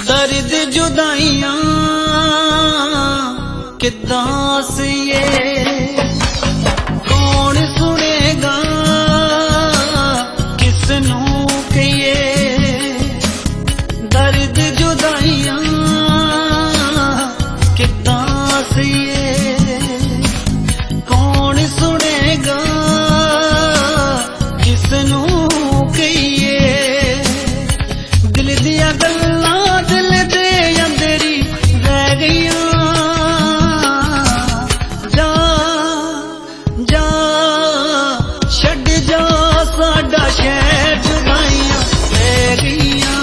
दर्द जुदाइयां किद्दां सीए कौन सुनेगा किसनू कहिए। दर्द जुदाइयां किद्दां सीए कौन सुनेगा किसनू कहिए। दिल दिया गल्लां दिल दे अंदरी रह गईयां। जा जा छड़ जा साडा शहर जुदाइयां पै गईयां।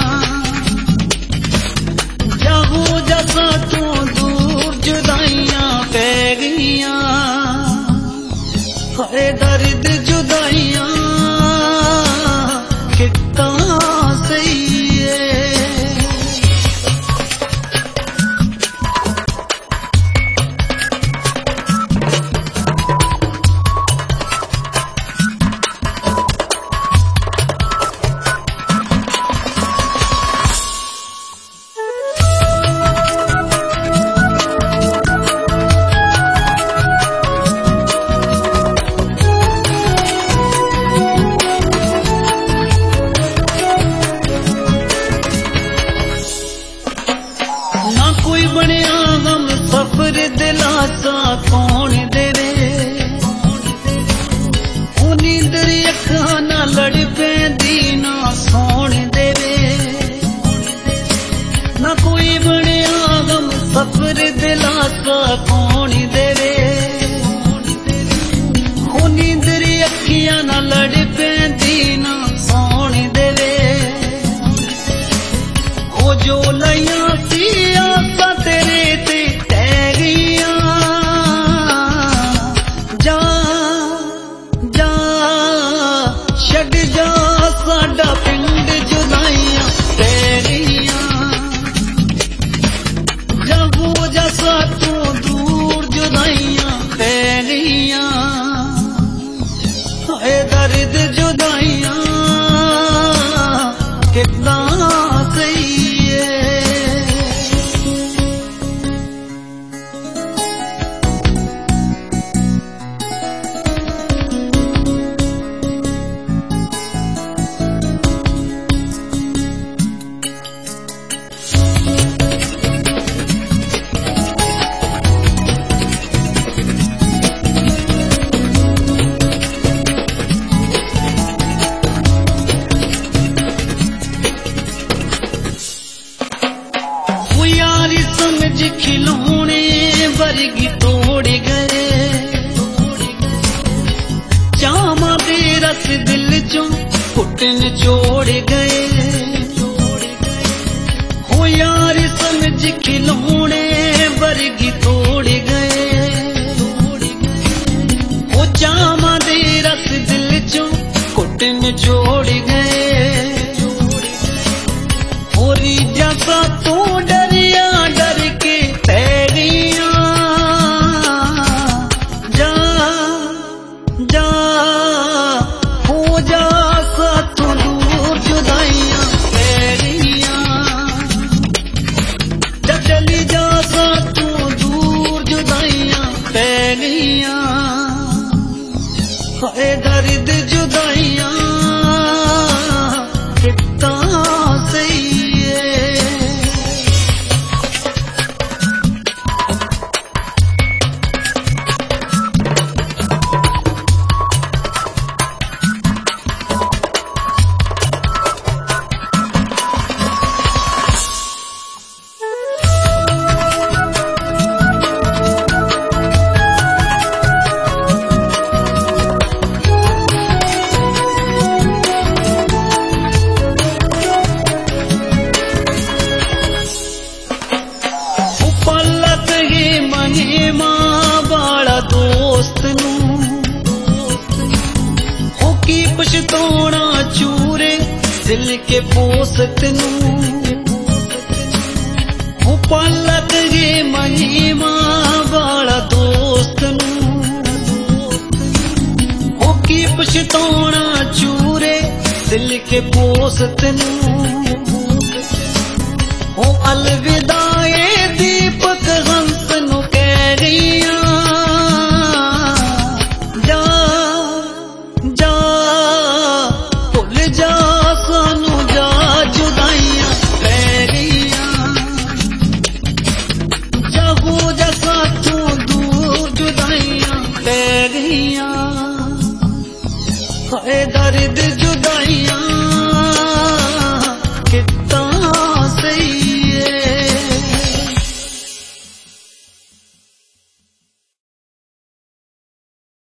जाहू जसा तू दूर जुदाइयां पै गईयां। हरे दर्द जुदाइयां कितना सही है। ना कोई बनिया गम सफर दिलासा कौन देवे। नींदर अखां ना लड़ पैंदी ना सौण देवे। ना कोई बनिया गम सफर दिलासा कौन देवे। नींदर अखियां ना लड़ पैंदी ना सौण देवे। ओ जो लइयां सी आसां तेरे ते टह गईयां। जा जा छड़ जा साडा पिंड जुदाइयां पै गईयां। जाहू जसा तू दूर जुदाइयां पै गईयां। हाय दर्द जुदाइयां कितना सही है। यारी समझ खिलौने वर्गी तोड़ गए। चामा दे रस दिल चों घुटन छोड़ गए। हो यारी समझ खिलौने वर्गी तोड़ गए। हो चामा दे रस दिल चों घुटन छोड़ गए। हो रीजा सा तू डरिया डर के पै गईयां। जा जा हो जा सा तू दूर जुदाइयां पै गईयां। जा चली जा सा तू दूर जुदाइयां पै गईयां। हाय दर्द जुदाइयां कितना सही है। पछताउणा चूरे दिल के पोसत नू। पालक गे महिमा वाला दोस्त नू। की पछताउणा चूरे दिल के पोसत नू। अलविदा।